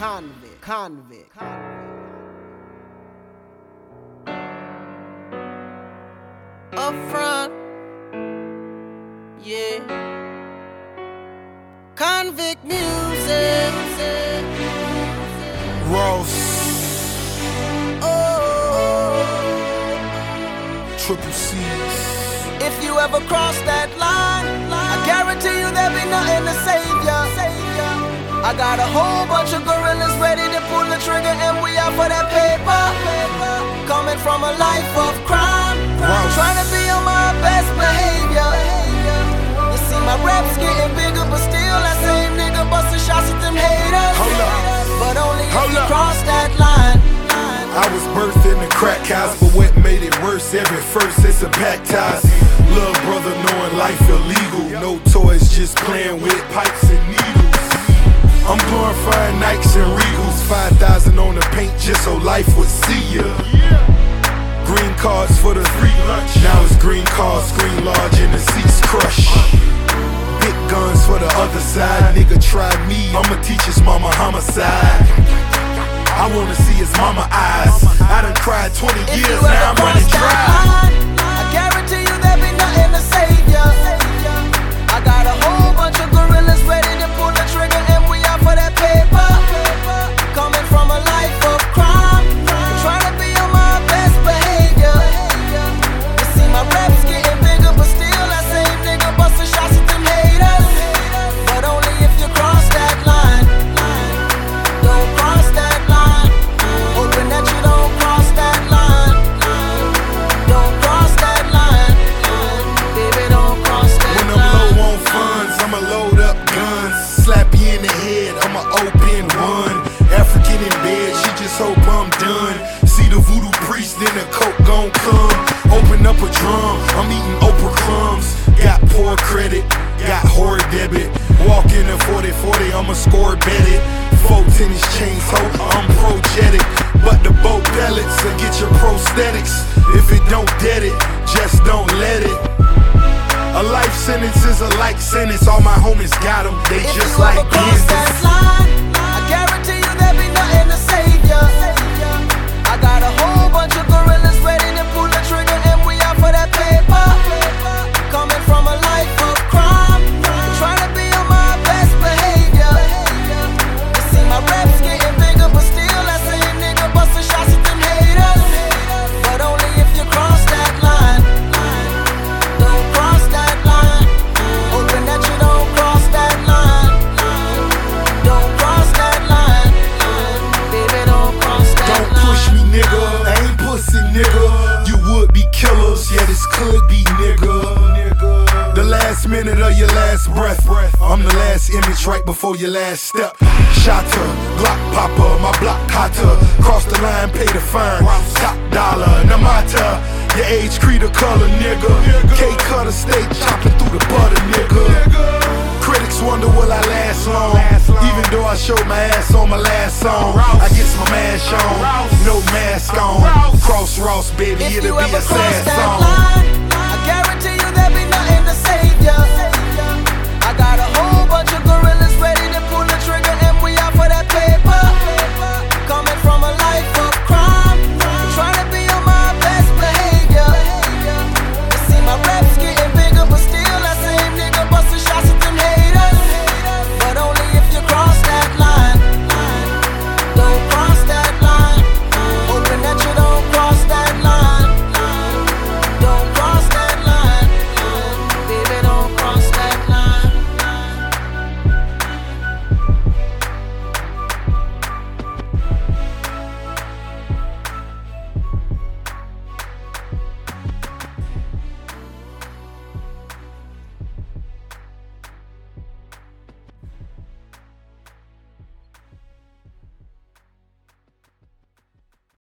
Convict. Up front, yeah. Convict music. Ross. Oh, Triple C's. if you ever cross that line, I guarantee you there'll be nothing to save ya. I got a whole bunch of gorillas ready to pull the trigger, and we out for that paper. Coming from a life of crime, trying to be on my best behavior. You see my raps getting bigger, but still that same nigga busting shots at them haters. Hold up. But only if Hold you up. cross that line. I was birthed in the crack house, but what made it worse? Every first it's a baptized. Little brother knowing life illegal. No toys, just playing with pipes and needles. I'm glorifying Nikes and Regals. 5,000 on the paint just so life would see ya. Green cards for the free lunch. Now it's green cars, screen large and the seats crush. Big guns for the other side. Nigga try me, I'ma teach his mama homicide. I wanna see his mama eyes. I done cried 20 If years, you now I'm ever running cross dry. that line, I guarantee you there'll be nothing to save ya. I got a whole bunch of gorillas ready to pull the trigger, and we out for that paper. Coming from a life of crime, trying to be on my best behavior. You see my raps getting bigger, but still that same nigga busting shots at them haters. But only if you cross that line. Don't cross that line. Hoping that you don't cross that line. Don't cross that line. Baby, don't cross that When I'm line. low on funds, I'ma load up guns. Slap you in the head, I'ma open one. African in bed, she just hope I'm done. See the voodoo priest, then the coke gon' come. Open up a drum, I'm eating Oprah crumbs. Got poor credit, got whore debit. Walk in a 40-40, I'ma score bet it. 4 tennis chains, hope I'm projetic. But the boat pellets will get your prosthetics. If it don't dead it, just don't let it. A life sentence is a like sentence. All my homies got them, they If just you like ever cross that Kansas. line, I guarantee you there'll be nothing to save ya. I got a whole bunch of gorillas ready to pull the trigger, and we out for that paper. Coming from a life of crime, trying to be on my best behavior. You see my raps getting bigger, but still that same nigga busting shots at them haters. But only if you cross that line. Don't cross that line. Hoping that you don't cross that line. Don't cross that line. Baby, don't cross that Don't line. push me, nigga. I ain't pussy, nigga. You would be killers, yeah, this could be, nigga. The last minute of your last breath. I'm the last image right before your last step. Shotter, Glock popper, my block hotter. Cross the line, pay the fine. Top dollar, Namata. Your age, creed, or color, nigga. K-cutter, stay chopping through the butter, nigga. Critics wonder will I last long. Even though I showed my ass on my last song, I get my mash on, no mask on. Cross Ross, baby, If it'll you be ever a cross sad that song. line, I guarantee you there'll be nothing